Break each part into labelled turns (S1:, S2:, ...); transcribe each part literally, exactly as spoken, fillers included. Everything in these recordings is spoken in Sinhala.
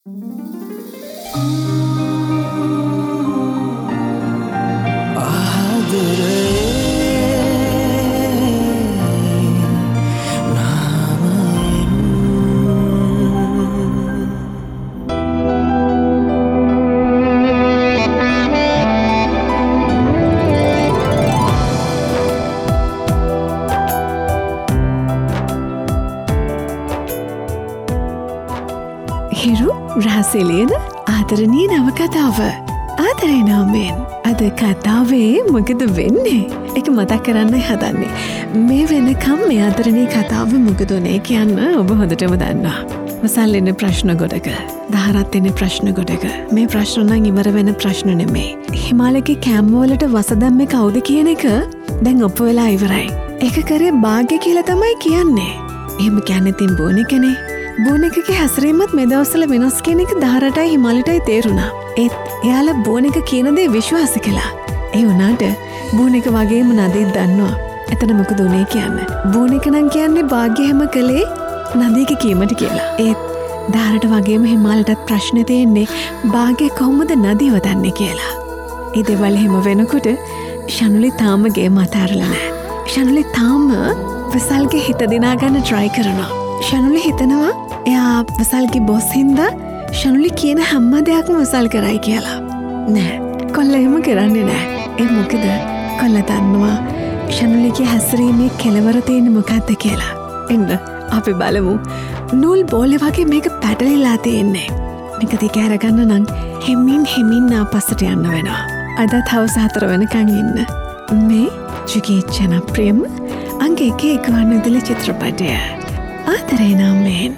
S1: හිරු රහසෙලියන ආදරණීය නවකතාව ආදරේ නාමයෙන් අද කතාවේ මොකද වෙන්නේ ඒක මතක් කරන්නයි හදන්නේ. මේ වෙනකම් මේ ආදරණීය කතාව මොකද උනේ කියන්න ඔබ හොඳටම දන්නවා. වසල් එන්නේ ප්‍රශ්න ගොඩක, දහරත් එන්නේ ප්‍රශ්න ගොඩක. මේ ප්‍රශ්න නම් ඉවර වෙන ප්‍රශ්න නෙමෙයි. හිමාලයේ කැම්ප් වලට වස දැම්මේ කවුද කියන එක දැන් ඔප්පු වෙලා ඉවරයි. ඒක කරේ භාග්‍ය කියලා තමයි කියන්නේ. එහෙම කියන්නේ තින් බොනිකනේ. බෝනිකගේ හැසිරීමත් මේ දවස්වල වෙනස් කියන එක දහරටයි හිමාලයටයි තේරුණා. ඒත් එයාලා බෝනික කියන දේ විශ්වාස කළා. ඒ වුණාට බෝනික වගේම නදීත් දන්නවා. එතන මොකද උනේ කියන්නේ? බෝනික නම් කියන්නේ භාග්‍ය හැම කලේ නදීගේ කීමට කියලා. ඒත් දහරට වගේම හිමාලයටත් ප්‍රශ්නේ තියෙන්නේ භාග්‍ය කොහොමද නදීව දන්නේ කියලා. ඒ දේවල් එහෙම වෙනකොට ශනුලි තාම ගේම අතාරලා නැහැ. ශනුලි තාම වසල්ගේ හිත දිනා ගන්න try කරනවා. ශනුලි හිතනවා එයා වසල්ගේ බොස් හින්දා ශනුලි කියන හැම දෙයක්ම වසල් කරයි කියලා. නෑ, කොල්ල එහෙම කරන්නේ නෑ. ඒ මොකද කොල්ල දන්නවා ශනුලිගේ හැසිරීමේ කෙලවර තියෙන්නේ මොකක්ද කියලා. එන්න අපි බලමු. නූල් බෝලේ වගේ මේක පැටලිලා තියෙන්නේ. මේක දිග අරගන්න නම් හෙමින් හෙමින් ආපස්සට යන්න වෙනවා. අදත් හවස හතර වෙනකන් ඉන්න. මේ ජුගේ ජනප්‍රියම අංක එකේ ගුවන්විදුලි චිත්‍රපටය ආදරේ නාමයෙන්.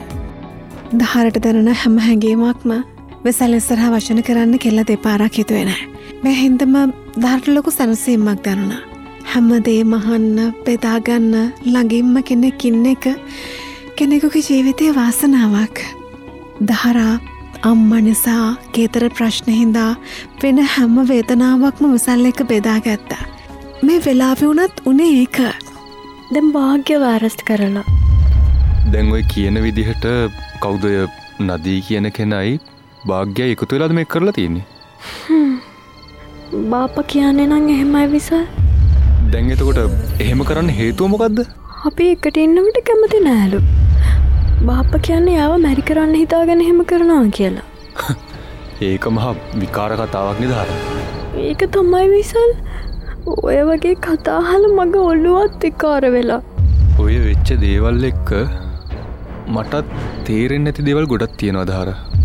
S1: දහරට දරන හැම හැඟීමක්ම වෙසල් ඉස්සරහා වචන කරන්න කෙල්ල දෙපාරක් හිතුවේ නැහැ. මේ හින්දම දහරට ලොකු සැනසීමක් දැනුණා. හැමදේම අහන්න, බෙදාගන්න, ළඟින්ම කෙනෙක් ඉන්න එක කෙනෙකුගේ ජීවිතයේ වාසනාවක්. දහරා අම්මා නිසා කේතර ප්‍රශ්න හින්දා වෙන හැම වේදනාවක්ම වෙසල් එක්ක බෙදාගත්තා. මේ වෙලාවෙ වුණත් උනේ ඒක.
S2: දැන් භාග්‍ය වාරස්ට කරලා
S3: දැන් ඔය කියන විදිහට කවුද නදී කියන කෙනයි භාග්‍යයි එකතු වෙලාද මේක කරලා තියෙන්නේ?
S2: හ්ම්. බාපා කියන්නේ නම් එහෙමයි විසල්.
S3: දැන් එතකොට එහෙම කරන්න හේතුව මොකද්ද?
S2: අපි එකට ඉන්නකොට කැමති නෑලු. බාපා කියන්නේ යාව මැරි කරන්න හිතාගෙන එහෙම කරනවා කියලා.
S3: ඒක මහා විකාර කතාවක් නේද?
S2: ඒක තමයි විසල්. ඔය වගේ කතා අහලා මගේ ඔළුවත් විකාර වෙලා.
S3: ඔය වෙච්ච දේවල් එක්ක මටත් තේරෙන්නේ නැති දේවල් ගොඩක් තියෙනවා දහර.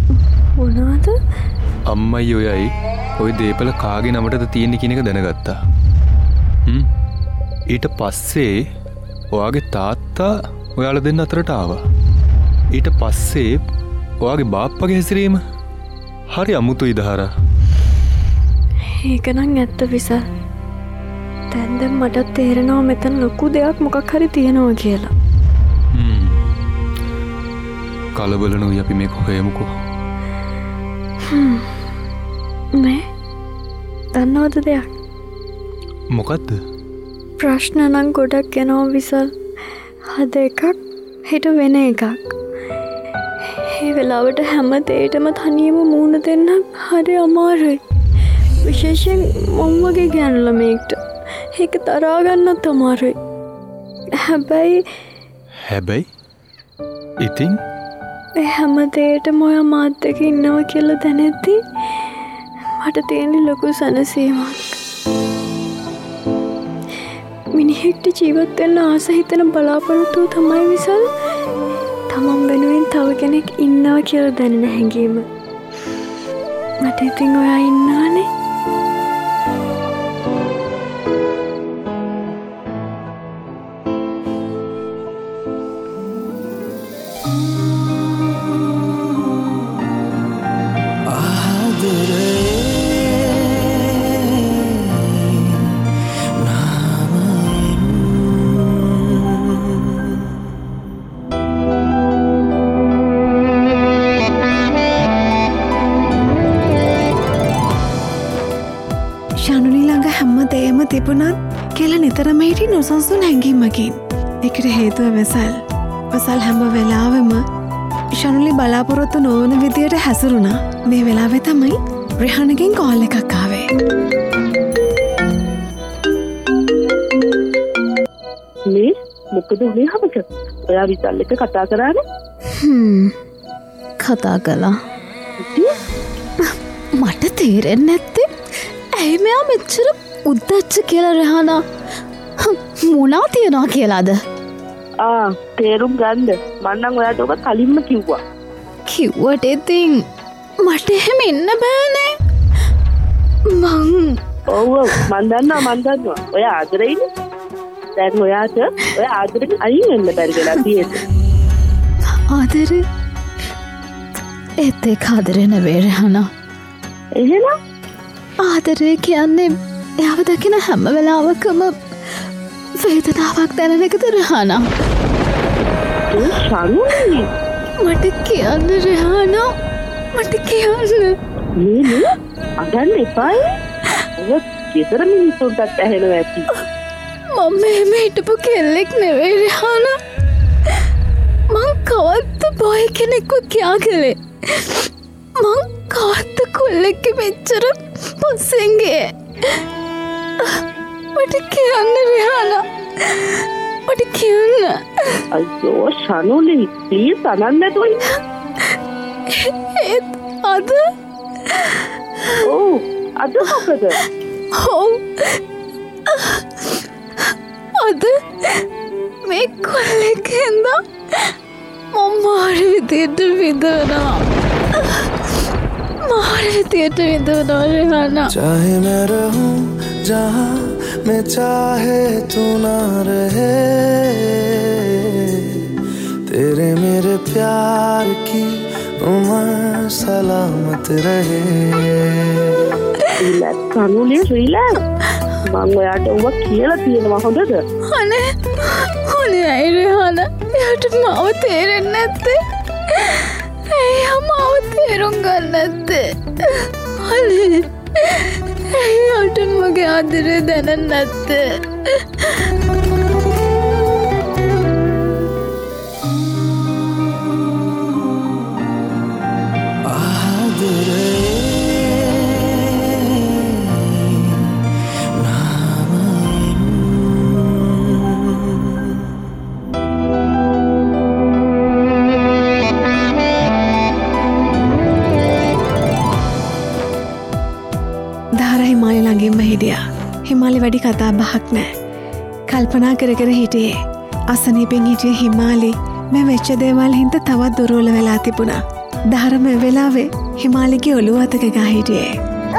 S2: මොනවද?
S3: අම්මයි ඔයයි ඔය දේපල කාගේ නමටද තියෙන්නේ කියන එක දැනගත්තා. හ්ම්. ඊට පස්සේ ඔයාගේ තාත්තා ඔයාලා දෙන්න අතරට ආවා. ඊට පස්සේ ඔයාගේ බාප්පගේ හැසිරීම හරි අමුතුයි දහර.
S2: ඒක නම් ඇත්ත විසල්. දැන් දැන් මට තේරෙනවා මෙතන ලොකු දෙයක් මොකක් හරි තියෙනවා කියලා.
S3: හ්ම්. කලබල නොවි අපි මේක හොයමුකෝ.
S2: හ්ම්. මේ දන්නවද දෙයක්?
S3: මොකද්ද?
S2: ප්‍රශ්න නම් ගොඩක් එනවා විසල්. හද එකක් හිට වෙන එකක්. ඒ වෙලාවට හැම දෙයකටම තනියම මූණ දෙන්න හරි අමාරුයි. විශේෂයෙන් මම වගේ ගෑනු ළමයෙක්ට ඒක තරහා ගන්නත් අමාරුයි. හැබැයි
S3: හැබැයි ඉතින්
S2: ඒ හැම දෙයකටම ඔය මාත් එක්ක ඉන්නවා කියලා දැනෙද්දි මට තියෙන ලොකු සැනසීමක්. මිනිහෙක්ට ජීවත් වෙන්න ආස හිතෙන බලාපොරොත්තුව තමයි විසල් තමන් වෙනුවෙන් තව කෙනෙක් ඉන්නවා කියලා දැනෙන හැඟීම. මට ඉතින් ඔයා ඉන්නවනේ.
S1: තිබුණත් කෙල නිතරම හිටි නොසන්සුන් හැඟීමකින්. එකට හේතුව වෙසල්. වසල් හැම වෙලාවම ශනුලි බලාපොරොත්තු නොවන විදියට හැසුරුණා. මේ වෙලාවෙ තමයි රෙහානගෙන් කෝල් එකක් ආවේ.
S4: මේ මොකද උනේ හමක? ඔයා විසල් එක කතා කරානේ?
S2: හ්ම්. කතා කළා. මට තේරෙන්නේ නැත්තේ ඇයි මෙයා මෙච්චර උද්දච්ච කියලා රෙහානා මොනා තියනවා කියලාද?
S4: ආ තේරුම් ගන්න. මම නම් ඔයාට ඔබ කලින්ම කිව්වා.
S2: කිව්වට ඉතින් මට එහෙම ඉන්න බෑනේ. මං
S4: ඔව් ඔව් මන් දන්නවා මන් දන්නවා. ඔයා ආදරෙයිනේ. දැන් ඔයාට ඔයා ආදරෙන් අයින් වෙන්න බැරි වෙලා තියෙන්නේ.
S2: ආදරේ ඒත් ඒක ආදරේ නෙවෙයි රෙහානා.
S4: එහෙනම්
S2: ආදරේ කියන්නේ එයාව දකින හැම වෙලාවකම වේදනාවක් දැනෙන එකද රෙහානා?
S4: ඒ ශනුලි
S2: මට කියන්න රෙහානා මට කියන්න.
S4: මේ නේ අදන්න එපායි. ඔය ගෙදර මිනිස්සුන්ටත් ඇහෙනවා ඇති.
S2: මම එහෙම හිටපු කෙල්ලෙක් නෙවෙයි රෙහානා. මං කවද්ද බොයි කෙනෙක්ව කියා කළේ. මං කවද්ද කොල්ලෙක්ක මෙච්චර පස්සෙන් ගියේ. මට කියන්න රෙහානා මට කියන්න.
S4: අයියෝ ශනුලි ප්ලීස් අනන්න නැතුව ඉන්න.
S2: ඒත් අද
S4: ඔව් අද මොකද?
S2: ඔව් අද මේ කොල්ලෙක් හින්දා මම මාර විදියට විඳවනවා. मार विदिයට විඳවනවා රෙහානා.
S5: चाहे मैं रहूं जहां मैं चाहे तू ना रहे तेरे मेरे प्यार की उम्र सलामत रहे.
S4: රිලැක්ස් කනුනේ රිලැක්ස්. මම ඔයාට ඔබ කියලා තියෙනවා හොඳද?
S2: අනේ අනේ ඇයි රෙහානා එයාට මාව තේරෙන්නේ නැත්තේ? ඇයි මාව තේරුම් ගන්න නැත්තේ? අනේ ඇයි එයාට මගේ ආදරේ දැනෙන්නේ නැත්තේ?
S1: හිමාලි වැඩි කතා බහක් නෑ. කල්පනා කර කර හිටියේ. අසනීපෙන් හිටිය හිමාලි මේ වෙච්ච දේවල් හින්දා තවත් දුර්වල වෙලා තිබුණා. දහරම වෙලාවේ හිමාලිගේ ඔළුව අතක ගා හිටියේ.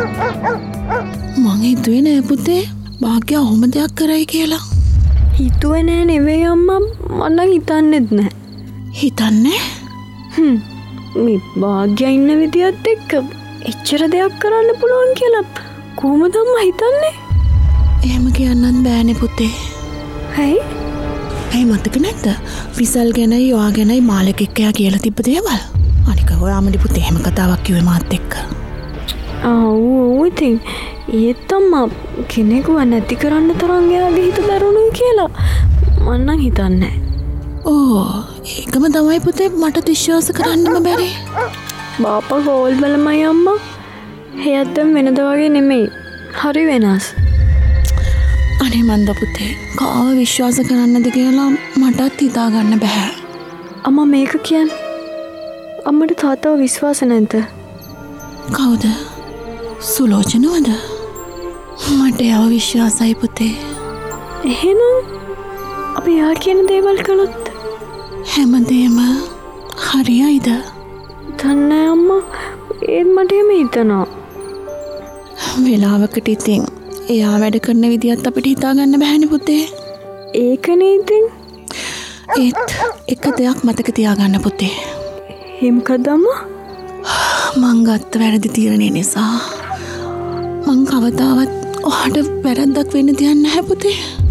S6: මං හිතුවේ නෑ පුතේ භාග්‍ය ඔහොම දෙයක් කරයි කියලා.
S2: හිතුවේ නෑ නෙවෙයි අම්මා මම හිතන්නෙත් නෑ.
S6: හිතන්නේ?
S2: හ්ම් මේ භාග්‍ය ඉන්න විදියත් එක්ක එච්චර දෙයක් කරන්න පුළුවන් කියලා කොහොමද අම්මා හිතන්නේ?
S6: එහෙම කියන්නත් බෑනේ පුතේ.
S2: ඇයි?
S6: ඇයි මතක නැද්ද? විසල් ගැනයි ඔයා ගැනයි මාලක එක්කයා කියලා තිබ්බ දේවල්. අනික ඔයාමලි පුතේ එහෙම කතාවක් කිව්වේ මාත් එක්ක.
S2: ආ ඔව් ඉතින් ඒත් අම්මා කෙනෙකුව නැති කරන්න තරම් එයාගේ හිත දරුණුයි කියලා මම නම් හිතන්නේ.
S6: ඕ ඒකම තමයි පුතේ මට විශ්වාස කරන්නම බැරි.
S2: බාපා කෝල් බලමයි අම්මා. හෙයත් වෙනද වගේ නෙමෙයි. හරි වෙනස්.
S6: අනේ මන්ද පුතේ කාව විශ්වාස කරන්නද කියලා මටත් හිතා ගන්න බෑ.
S2: අම්මා මේක කියන්නේ අම්මට තාත්තව විශ්වාස නැද්ද?
S6: කවුද? සුලෝචනවද? මට යව විශ්වාසයි පුතේ.
S2: එහෙනම් අපි යා කියන දේවල් කළොත්
S6: හැමදේම හරියයිද?
S2: දන්නේ අම්මා ඒත් මට එහෙම හිතනවා.
S6: වෙලාවකට ඉතින් එයා වැඩ කරන විදිහත් අපිට හිතා ගන්න බෑනේ පුතේ.
S2: ඒකනේ ඉතින්.
S6: ඒත් එක දෙයක් මතක තියාගන්න පුතේ.
S2: හිම්කද අම්මා?
S6: මං ගත්ත වැරදි තීරණය නිසා මං කවදාවත් ඔයාට වැරද්දක් වෙන්න දෙයක් නැහැ පුතේ.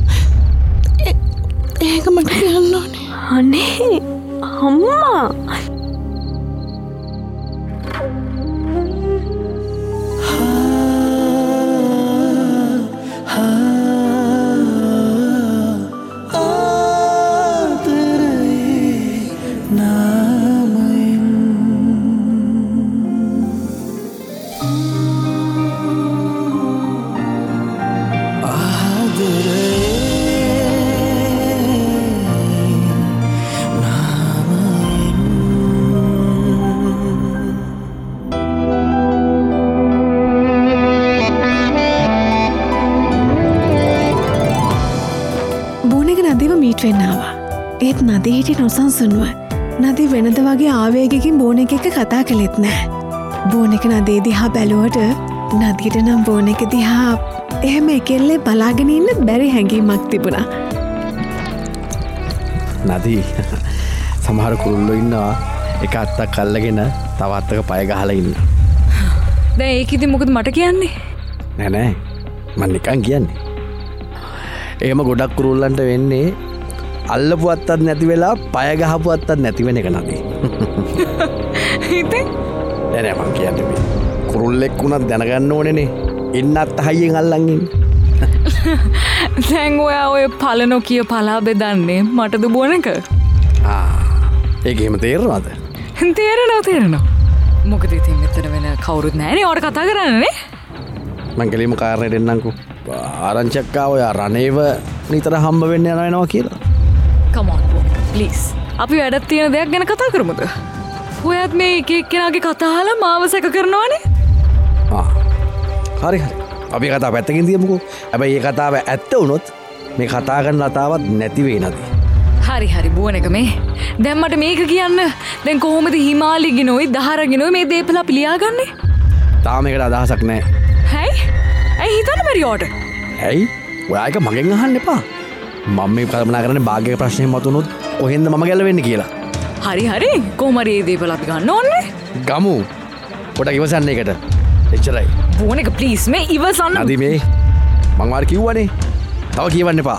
S6: ඒක මට කියන්න ඕනේ.
S2: අනේ අම්මා
S5: नाम
S1: මීට් වෙන්නවා. ඒත් නදී හිටි නොසන්සුන්ව. නදී වෙනද වගේ ආවේගකින් බෝන එක එක කතා කළෙත් නෑ. බෝන එක නදේ දිහා බැලුවට නදීට නම් බෝන එක දිහා එහෙම එකෙල්ලේ බලාගෙන ඉන්න බැරි හැඟීමක් තිබුණා.
S7: නදී සමහර කුරුල්ලෝ ඉන්නවා එක අත්තක් අල්ලගෙන තව අත්තක පය ගහලා ඉන්න.
S8: දැන් ඒක ඉතින් මොකද මට කියන්නේ?
S7: නෑ නෑ මම නිකන් කියන්නේ. එහෙම ගොඩක් කුරුල්ලන්ට වෙන්නේ අල්ලපු අත්තක් නැති වෙලා පය ගහපු අත්තක් නැති වෙන එක නදී.
S8: ඉතින්
S7: නෑ නෑ මං කියන්නේ මේ කුරුල්ලෙක් වුණත් දැනගන්න ඕනේනේ ඉන්නත් හයියෙන් අල්ලන් ඉන්න.
S8: දැන් ඔයා ඔය පලනෝ කිය පලා බෙදන්නේ මටද බොන එක?
S7: ආ ඒක එහෙම තේරෙනවද?
S8: තේරෙනවා තේරෙනවා. මොකද ඉතින් මෙතන වෙන කවුරුත් නෑනේ ඔයාට කතා කරන්නනේ.
S7: මං කෙලින්ම කාරණේ දෙන්නම්කෝ. ආරංචියක් ආව ඔයා රණේව නිතර හම්බ වෙන්න යනවා වෙනවා කියලා.
S8: come on please. අපි වැඩක් තියෙන දෙයක් ගැන කතා කරමුද? ඔයාත් මේ එක එක්කෙනාගේ කතා අහලා මාව සැක කරනවානේ.
S7: ආ හරි හරි. අපි කතාව පැත්තකින් තියමුකෝ. හැබැයි මේ කතාව ඇත්ත වුණොත් මේ කතා කරන ලතාවක් නැති වෙයි නදී.
S8: හරි හරි බුවන එක මේ. දැන් මට මේක කියන්න. දැන් කොහොමද හිමාලිගිනෝයි දහරගිනෝයි මේ දේපල අපි ලියාගන්නේ?
S7: තාම ඒකට අදහසක් නැහැ.
S8: හැයි? ඇයි හිතන්න බැරි ඔයාට?
S7: ඇයි? ඔයා එක මගෙන් අහන්න එපා. මම මේ කල්පනා කරන්නේ භාග්‍යක ප්‍රශ්නේ මතුනොත් කොහෙන්ද මම ගැලවෙන්නේ කියලා.
S8: හරි හරි. කොහොම හරි මේ දේපල අපි ගන්න ඕනේ.
S7: ගමු. පොඩක් ඉවසන්න ඒකට. එච්චරයි.
S8: බුවන එක ප්ලීස් මේ ඉවසන්න.
S7: නදී මේ මං වාර කිව්වනේ. තව කියවන්න එපා.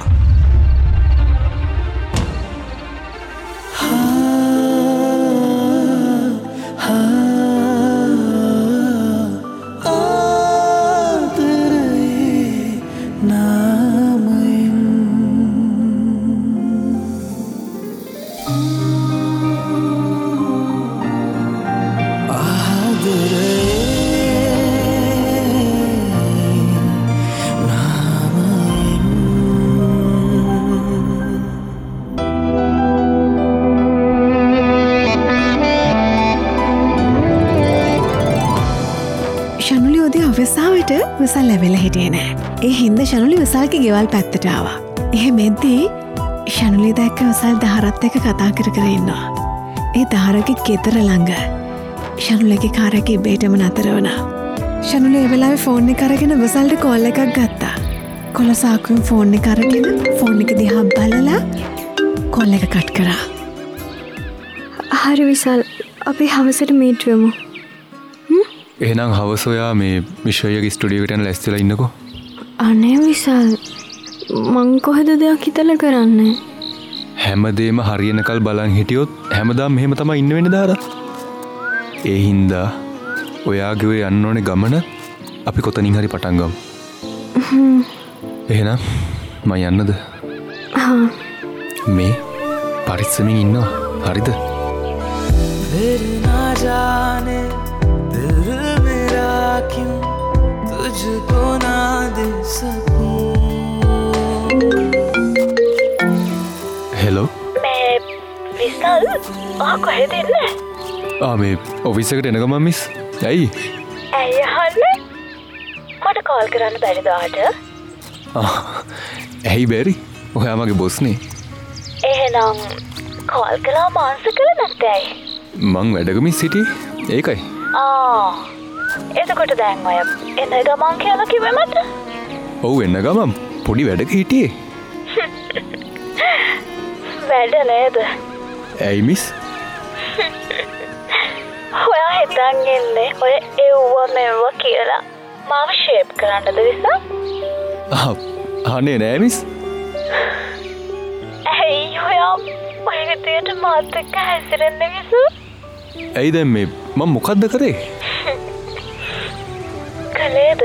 S1: වෙසාවට විසල් ලැබෙල හිටියේ නෑ. ඒ හින්ද ශනුලි විසල්ගේ ගෙවල් පැත්තට ආවා. එහෙම එද්දී ශනුලි දැක්ක විසල් දහරත් එක කතා කර කර ඉන්නවා. ඒ දහරගේ ගෙදර ළඟ ශනුලගේ කාර් එක ඉබේටම නතර වුණා. ශනුලි ඒ වෙලාවේ ෆෝන් එක අරගෙන විසල්ට කෝල් එකක් ගත්තා. කොළ සාක්කුවෙන් ෆෝන් එක අරගෙන ෆෝන් එක දිහා බලලා කෝල් එක කට් කරා.
S2: හරි විසල් අපි හවසට මීට් වෙමු.
S3: එහෙනම් හවස ඔයා මේ විශ්වයගේ ස්ටුඩියෝ එකට යන ලැස්තිලා ඉන්නකෝ.
S2: අනේ විසල් මං කොහෙද දෙයක් හිතලා කරන්නේ?
S3: හැමදේම හරියනකල් බලන් හිටියොත් හැමදාම මෙහෙම තමයි ඉන්න වෙන්නේ දාරා. ඒ හින්දා ඔයාගේ ඔය යන්න ඕනේ ගමන අපි කොතනින් හරි පටන් ගමු. එහෙනම් මම යන්නද?
S2: හා
S3: මේ පරිස්සමින් ඉන්නවා. හරිද?
S5: फिर ना जाने दिल मेरा क्यों तुझको ना दे सकूं.
S3: හෙලෝ
S2: මේ විසල් ආ කොහෙද ඉන්නේ?
S3: ආ මේ ඔෆිස් එකට එන ගමන් මිස්. ඇයි?
S2: ඇයි අහන්නේ? මට කෝල් කරන්න බැරිද ආට?
S3: ආ ඇයි බැරි? ඔයා මගේ බොස් නේ.
S2: එහෙනම් කෝල් කළා මාන්ස කළ නැත්තේ?
S3: මං වැඩගමින් සිටියේ. ඒකයි.
S2: ආ එතකොට දැන් ඔය එන ගමන් කියලා කිව්වේ මට?
S3: ඔව් එන්න ගමන් පොඩි වැඩක හිටියේ.
S2: වැඩ නේද?
S3: ඇයි මිස්?
S2: ඔයා හිතන් ඉන්නේ ඔය එව්ව මෙව්ව කියලා මාව ෂේප් කරන්නද විසල්?
S3: ආ අනේ නෑ මිස්.
S2: ඇයි ඔයා ඔය විදියට මාත් එක්ක හැසිරෙන්නේ විසල්?
S3: ඇයි දැන් මේ මම මොකද්ද කරේ?
S2: කලේද?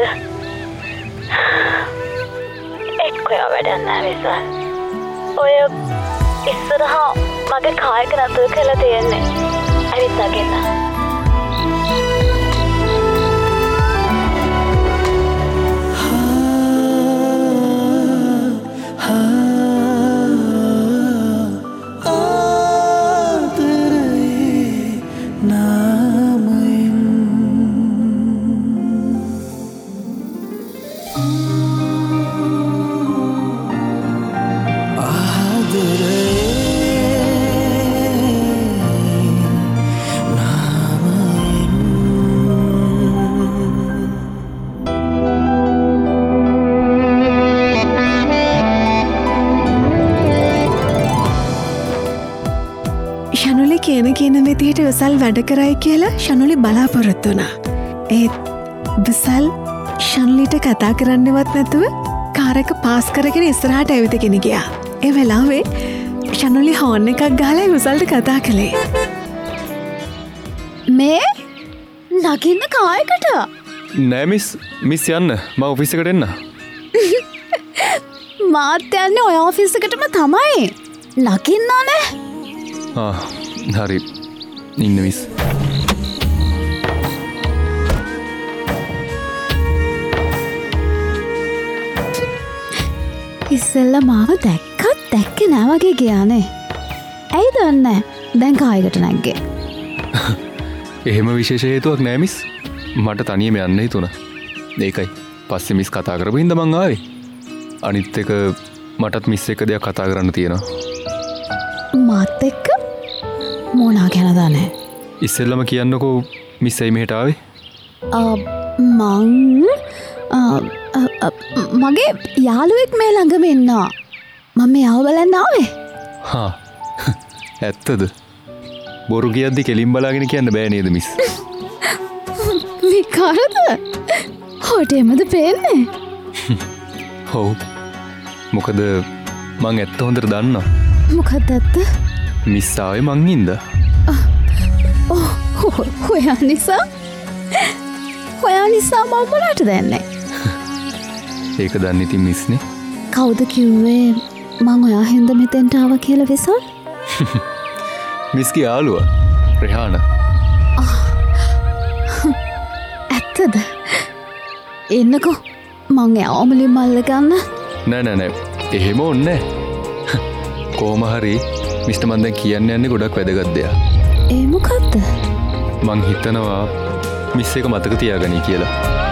S2: එක්ක ඔයා වැඩක් නෑ විසල්. ඔය ඉස්සරහා මගේ කාර් එක නතර කරලා තියෙන්නේ. ඇවිත් අගින්න.
S5: आदर
S1: විදිහට විසල් වැඩ කරයි කියලා ෂනුලි බලාපොරොත්තු වුණා. ඒත් විසල් ෂන්ලිට කතා කරන්නවත් නැතුව කාර් එක පාස් කරගෙන ඉස්සරහට ඇවිදගෙන ගියා. ඒ වෙලාවේ ෂනුලි හෝන් එකක් ගහලා විසල්ට කතා කළේ.
S6: මේ නගින්න කායකට
S3: නෑ මිස් මිස් යන්න මම ඔෆිස් එකට එන්න.
S6: මාත් යන්නේ ඔය ඔෆිස් එකටම තමයි. නගින්නානේ.
S3: ආ හරි ඉන්න මිස්.
S6: ඉස්සෙල්ල මාව දැක්කත් දැක්කේ නෑ වගේ ගියානේ. ඇයි දන්නේ දැන් කායකට නැග්ගේ.
S3: එහෙම විශේෂ හේතුවක් නෑ මිස්. මට තනියම යන්න හිතුණා. ඒකයි පස්සේ මිස් කතා කරපු හින්දා මං ආවේ. අනිත් එක මටත් මිස් එක්ක දෙයක් කතා කරන්න තියෙනවා.
S6: මාත් එක්ක මොනා ගැනද නැහැ.
S3: ඉස්සෙල්ලම කියන්නකෝ මිස් ඇයි මෙහෙට ආවේ?
S6: මං මගේ යාළුවෙක් මේ ළඟම ඉන්නවා. මම මෙයාව බලන්න ආවේ.
S3: හා ඇත්තද? බොරු කියද්දි කෙලින් බලාගෙන කියන්න බෑ නේද මිස්?
S6: විකාරද? හොට එමද පේන්නේ?
S3: ඔව්. මොකද මං ඇත්ත හොඳට දන්නවා.
S6: මොකක්ද ඇත්ත?
S3: මිස් ආවේ මං හින්දා.
S6: ඔව් හොයා නිසා? හොයා නිසා මම මොනට දැන්නේ?
S3: ඒක දන්නේ ඉතින් මිස්නේ.
S6: කවුද කිව්වේ මං ඔයා හින්දා මෙතෙන්ට ආවා කියලා විසල්?
S3: මිස්ගේ යාළුවා රෙහාන.
S6: ඇත්තද? එන්නකෝ මං යාවමලි මල්ල ගන්න.
S3: නෑ නෑ නෑ එහෙම ඕනේ නෑ. කොහොම හරි මිස්ටර් මන් දැන් කියන්න යන්නේ ගොඩක් වැදගත් දෙයක්.
S6: ඒ මොකද්ද?
S3: මං හිතනවා මිස් එක මතක තියාගනි කියලා.